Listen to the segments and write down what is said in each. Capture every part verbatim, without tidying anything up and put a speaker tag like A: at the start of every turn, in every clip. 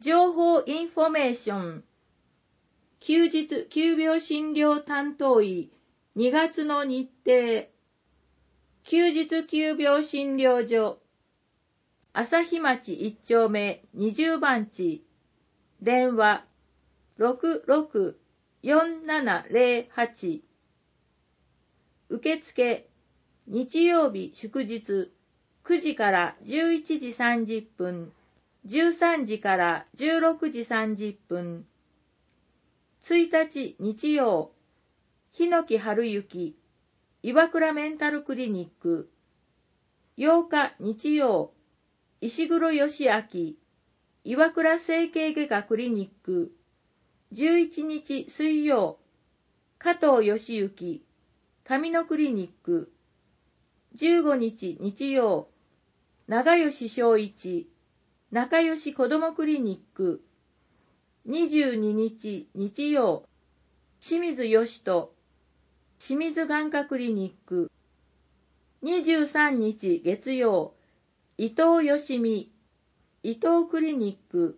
A: 情報インフォメーション。休日急病診療担当医にがつの日程。休日急病診療所。朝日町いっ丁目にじゅうばんち。電話 ろくろく よんななぜろはち。受付日曜日祝日くじからじゅういちじさんじゅっぷん。じゅうさんじからじゅうろくじさんじゅっぷん。いちにち日曜、日野木春之、岩倉メンタルクリニック。ようか日曜、石黒義明、岩倉整形外科クリニック。じゅういちにち水曜、加藤義行、上野クリニック。じゅうごにち日曜、長吉昭一、仲良し子どもクリニック。にじゅうににち日曜、清水義人、清水眼科クリニック。にじゅうさんにち月曜、伊藤義美、伊藤クリニック。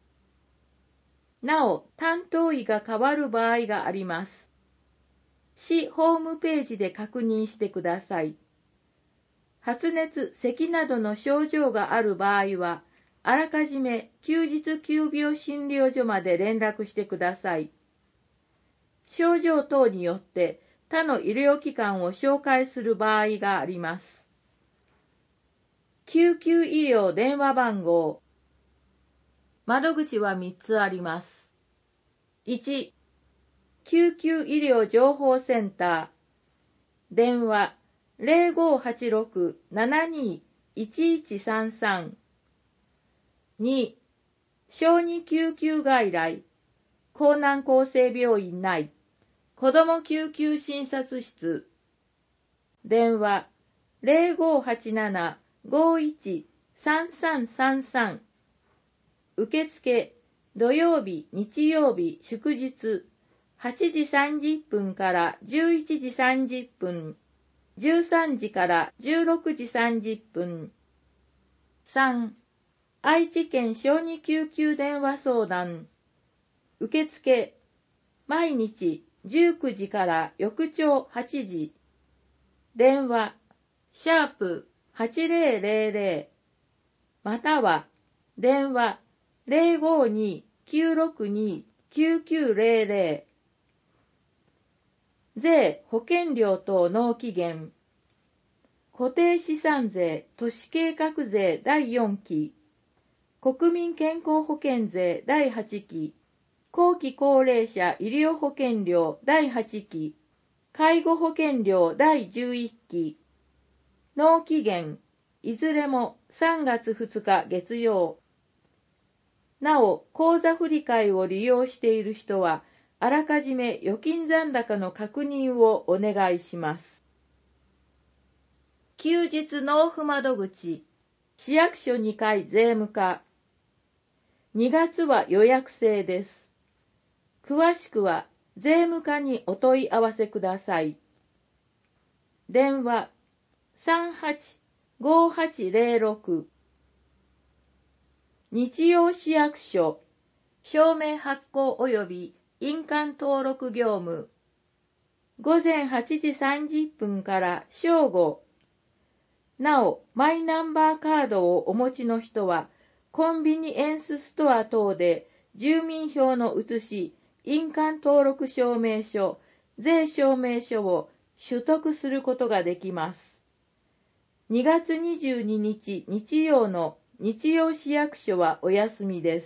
A: なお、担当医が変わる場合があります。市ホームページで確認してください。発熱、咳などの症状がある場合は、あらかじめ休日急病診療所まで連絡してください。症状等によって他の医療機関を紹介する場合があります。救急医療電話番号。窓口はみっつあります。いち、救急医療情報センター。電話 ゼロごはちろく ななにいちいちさんさん。に、小児救急外来、江南厚生病院内、子ども救急診察室。電話 ゼロごはちなな ごいち さんさんさんさん。受付、土曜日、日曜日、祝日、はちじさんじゅっぷんからじゅういちじさんじゅっぷん、じゅうさんじからじゅうろくじさんじゅっぷん。さん、愛知県小児救急電話相談。受付、毎日じゅうくじから翌朝はちじ。電話、シャープはちぜろぜろぜろ、または電話 ゼロごに きゅうろくに きゅうきゅうぜろぜろ。税・保険料等納期限。固定資産税・都市計画税だいよんき。国民健康保険税だいはちき、後期高齢者医療保険料だいはちき、介護保険料だいじゅういっき。納期限、いずれもさんがつふつか月曜。なお、口座振替を利用している人は、あらかじめ預金残高の確認をお願いします。休日納付窓口、市役所にかい税務課。にがつは予約制です。詳しくは税務課にお問い合わせください。電話 さんはちごはちぜろろく。日曜市役所、証明発行及び印鑑登録業務。ごぜんはちじさんじゅっぷんから正午。なお、マイナンバーカードをお持ちの人は、コンビニエンスストア等で住民票の写し、印鑑登録証明書、税証明書を取得することができます。にがつにじゅうににち日曜の日曜市役所はお休みです。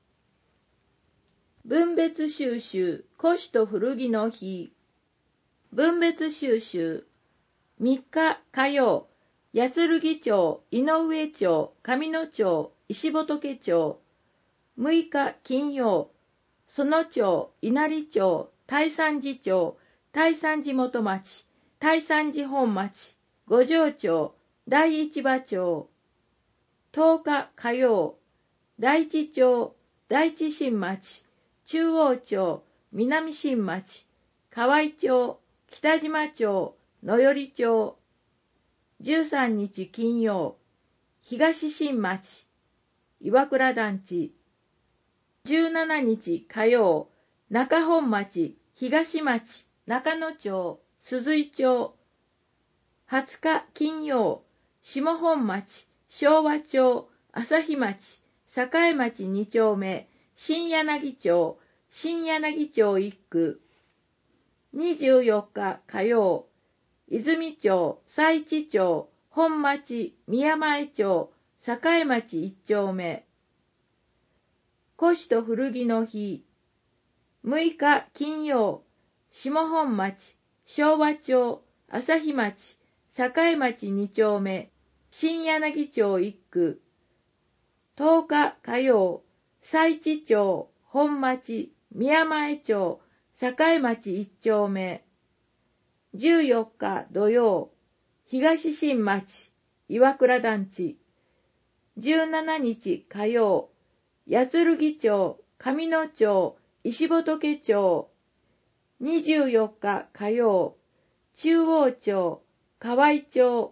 A: 分別収集、古紙と古着の日。分別収集、みっか火曜、八剣町、井上町、上野町、石仏町。むいか金曜、園町、稲荷町、大山寺町、大山寺元町、大山寺本町、五条町、大市場町。とおか火曜、大地町、大地新町、中央町、南新町、河合町、北島町、野寄町。じゅうさんにち金曜、東新町、岩倉団地、 じゅうしちにち火曜、中本町、東町、中野町、鈴井町。はつか金曜、下本町、昭和町、朝日町、栄町に丁目、新柳町、新柳町いっ区。にじゅうよっか火曜、泉町、佐市町、本町、宮前町、栄町いち丁目。古紙と古着の日。むいか金曜、下本町、昭和町、朝日町、栄町に丁目、新柳町いっ区。とおか火曜、佐市町、本町、宮前町、栄町いち丁目。じゅうよっか土曜、東新町、岩倉団地。じゅうしちにち火曜、八剣町、上野町、石仏町。にじゅうよっか火曜、中央町、河合町。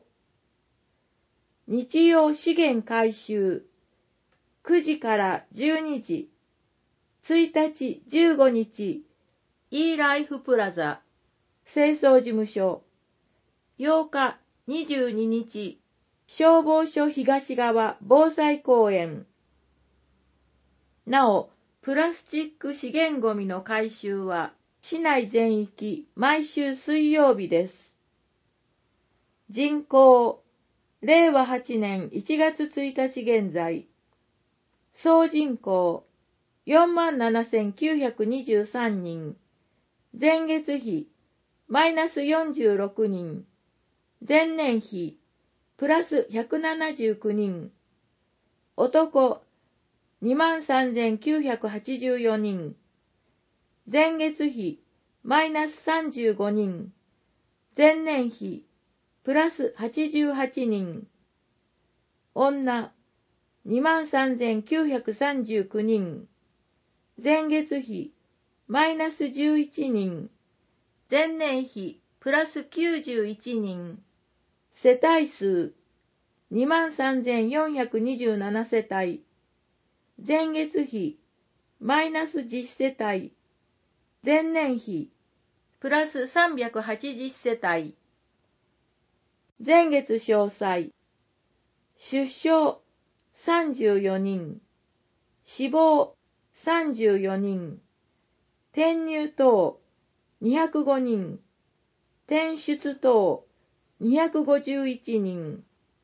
A: 日曜資源回収。くじからじゅうにじ。ついたちじゅうごにち、E ライフプラザ、清掃事務所。ようかにじゅうににち、消防署東側防災公園。なお、プラスチック資源ごみの回収は、市内全域毎週水曜日です。人口、れいわはちねんいちがつついたち現在。総人口、よんまんななせんきゅうひゃくにじゅうさんにん。前月比、マイナスよんじゅうろくにん。前年比、プラスひゃくななじゅうきゅうにん。男、にまんさんぜんきゅうひゃくはちじゅうよにん。前月比、マイナスさんじゅうごにん。前年比、プラスはちじゅうはちにん。女、にまんさんぜんきゅうひゃくさんじゅうきゅうにん。前月比、マイナスじゅういちにん。前年比、プラスきゅうじゅういちにん。世帯数、にまんさんぜんよんひゃくにじゅうなな世帯。前月比、マイナスじゅう世帯。前年比、プラスさんびゃくはちじゅう世帯。前月詳細。出生、さんじゅうよにん。死亡、さんじゅうよにん。転入等、にひゃくごにん。転出等、にひゃくごじゅういちにん。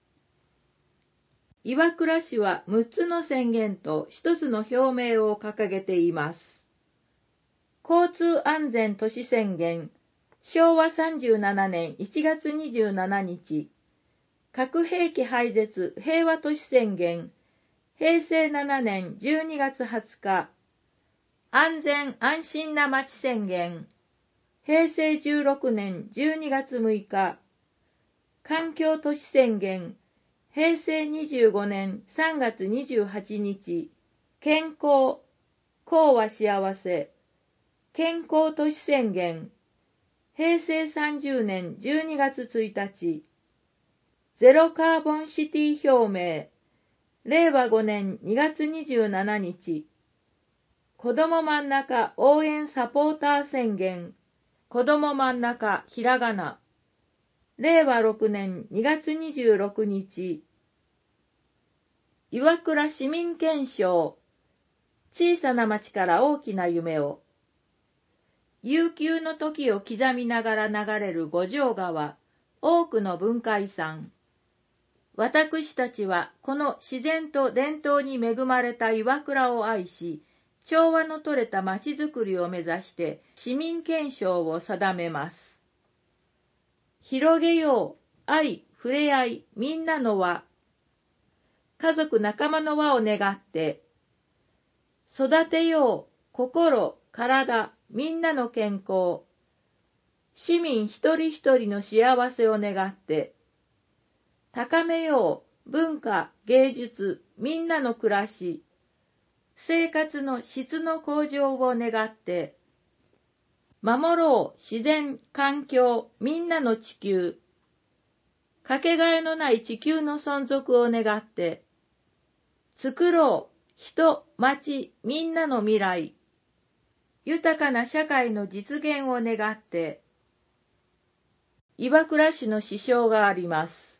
A: 岩倉市はむっつの宣言とひとつの表明を掲げています。交通安全都市宣言、しょうわさんじゅうななねんいちがつにじゅうしちにち。核兵器廃絶平和都市宣言、へいせいななねんじゅうにがつはつか。安全安心な街宣言、へいせいじゅうろくねんじゅうにがつむいか。環境都市宣言、へいせいにじゅうごねんさんがつにじゅうはちにち。健康、幸は幸せ。健康都市宣言、へいせいさんじゅうねんじゅうにがつついたち。ゼロカーボンシティ表明、れいわごねんにがつにじゅうしちにち。子ども真ん中応援サポーター宣言、子ども真ん中ひらがな。れいわろくねんにがつにじゅうろくにち。岩倉市民憲章、小さな町から大きな夢を。悠久の時を刻みながら流れる五条川、多くの文化遺産。私たちはこの自然と伝統に恵まれた岩倉を愛し、調和のとれた町づくりを目指して市民憲章を定めます。広げよう、愛、触れ合い、みんなの輪。家族仲間の輪を願って、育てよう、心、体、みんなの健康。市民一人一人の幸せを願って、高めよう、文化、芸術、みんなの暮らし。生活の質の向上を願って、守ろう自然、環境、みんなの地球。かけがえのない地球の存続を願って、作ろう人、町、みんなの未来、豊かな社会の実現を願って、岩倉市の支障があります。